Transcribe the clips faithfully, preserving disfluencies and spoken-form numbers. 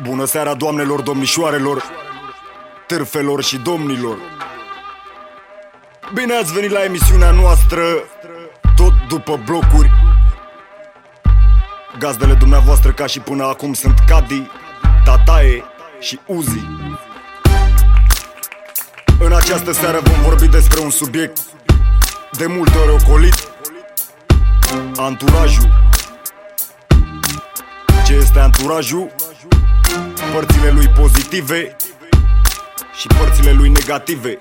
Bună seara, doamnelor, domnișoarelor, târfelor și domnilor. Bine ați venit la emisiunea noastră, tot după blocuri. Gazdele dumneavoastră, ca și până acum, sunt Cadi, Tataie și Uzi. În această seară vom vorbi despre un subiect de multe ori ocolit: anturajul. Ce este anturajul? Părțile lui pozitive și părțile lui negative.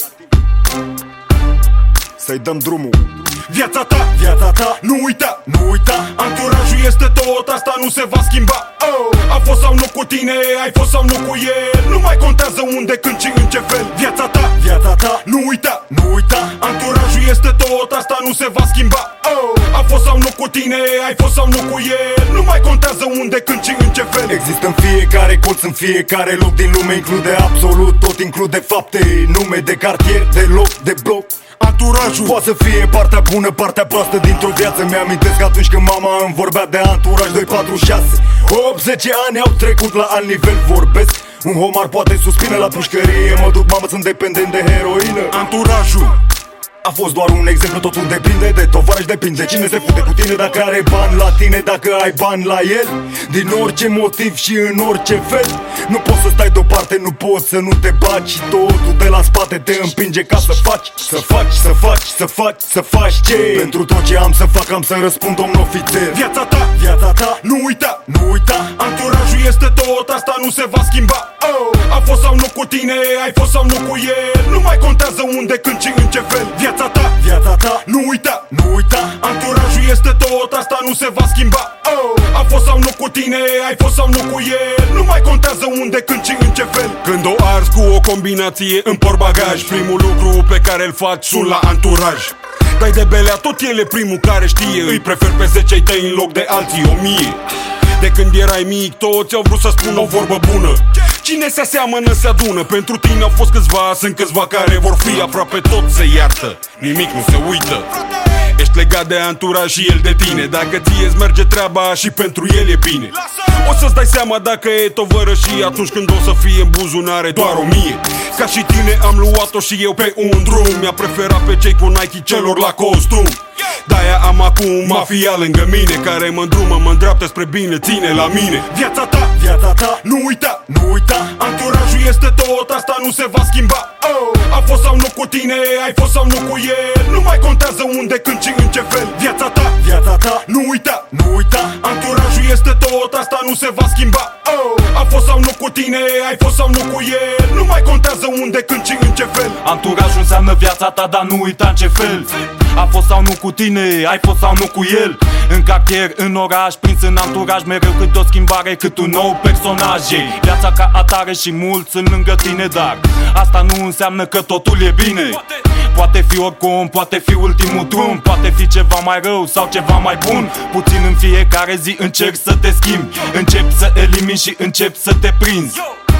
Să-i dăm drumul. Viața ta, viața ta, nu uita, nu uita. Anturajul este tot, asta nu se va schimba. oh. A fost sau nu cu tine, ai fost sau nu cu el, nu mai contează unde, când și în ce fel. Viața ta, viața ta, nu uita, nu uita. Anturajul este tot, asta nu se va schimba. oh. A fost sau nu cu tine, ai fost sau nu cu el, nu mai contează unde, când și în ce fel. Există în fiecare colț, în fiecare loc din lume, include absolut tot, include fapte, nume de cartier, de loc, de bloc. Anturajul poate să fie partea bună, partea proastă dintr-o viață. Mi-amintesc atunci când mama îmi vorbea de anturaj. Doi, patru, șase, opt, zece ani au trecut, la alt nivel vorbesc. Un homar poate suspină la pușcărie, mă duc, mamă, sunt dependent de heroină. Anturajul a fost doar un exemplu, totul depinde de tovarăș, depinde cine se fute cu tine, dacă are bani la tine, dacă ai bani la el. Din orice motiv și în orice fel, nu poți să stai deoparte, nu poți să nu te bagi. Și totul de la spate te împinge ca să faci, să faci, să faci, să faci, să faci ce? Pentru tot ce am să fac am să răspund, domn ofițer. Viața ta, viața ta, nu uita, nu uita. Anturajul este tot, asta nu se va schimba. oh. A fost sau nu cu tine, ai fost sau nu cu el, nu mai contează unde, când și în ce fel. Viața ta, viața ta, nu uita, nu uita. Anturajul este tot, asta nu se va schimba. oh. A fost sau nu cu tine, ai fost sau nu cu el, nu mai contează unde, când și în ce fel. Când o arzi cu o combinație în portbagaj, primul lucru pe care îl faci sun la anturaj. Dai de belea, tot el e primul care știe, îi prefer pe zece ai tăi în loc de alții o mie. De când erai mic, toți au vrut să spună o vorbă bună: cine se aseamănă se adună. Pentru tine au fost câțiva, sunt câțiva care vor fi, aproape tot se iartă, nimic nu se uită. Ești legat de anturaj și el de tine, dacă ție-ți merge treaba și pentru el e bine. O să-ți dai seama dacă e tovărășie atunci când o să fie în buzunare doar o mie. Ca și tine am luat-o și eu pe un drum, mi-a preferat pe cei cu Nike celor la costum. De-aia am acum mafia lângă mine, care mă îndrumă, mă îndreaptă spre bine, ține la mine. Viața ta, viața ta, nu uita, nu uita. Anturajul este tot, asta nu se va schimba. oh. A fost sau nu cu tine, ai fost sau nu cu el, nu mai contează unde, când și în ce fel. Viața ta, viața ta, nu uita, nu uita. Anturajul este tot, asta nu se va schimba. oh. A fost sau nu cu tine, ai fost sau nu cu el, nu mai contează unde, când și în ce fel. Anturajul înseamnă viața ta, dar nu uita în ce fel. A fost sau nu cu tine, ai fost sau nu cu el. În cartier, în oraș, prins în anturaj, mereu cât o schimbare, cât un nou personaj. Ei, viața ca atare și mulți sunt lângă tine, dar asta nu înseamnă că totul e bine. Poate fi oricum, poate fi ultimul drum, poate fi ceva mai rău sau ceva mai bun. Puțin în fiecare zi încerci să te schimbi, începi să elimini și începi să te prinzi.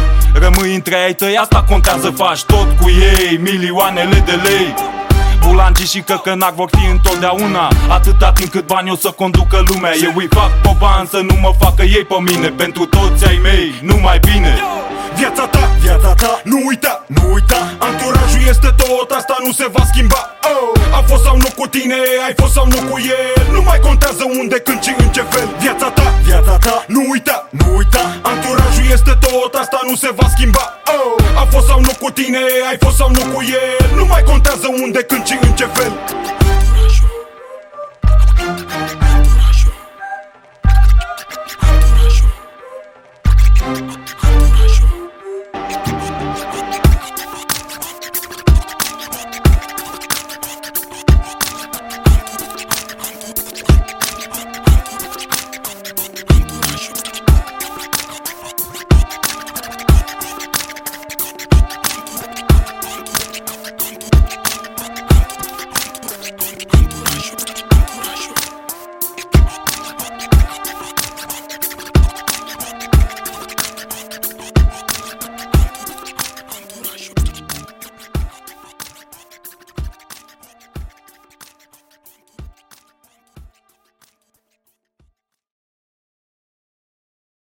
Rămâi între ai tăi, asta contează, faci tot cu ei, milioanele de lei. Bulangii și căcănac vor fi întotdeauna, atâta timp cât banii o să conducă lumea. Eu îi fac pe bani să nu mă facă ei pe mine, pentru toți ai mei, numai bine. Viața ta, viața ta, nu uita, nu uita. Anturajul este tot, asta nu se va schimba. oh. A fost sau nu cu tine, ai fost sau nu cu el, nu mai contează unde, când și în ce fel. Viața ta, viața ta, nu uita, nu uita. Anturajul este tot, asta nu se va schimba. oh. A fost sau nu cu tine, ai fost sau nu cu el, nu mai contează unde, când și în ce fel.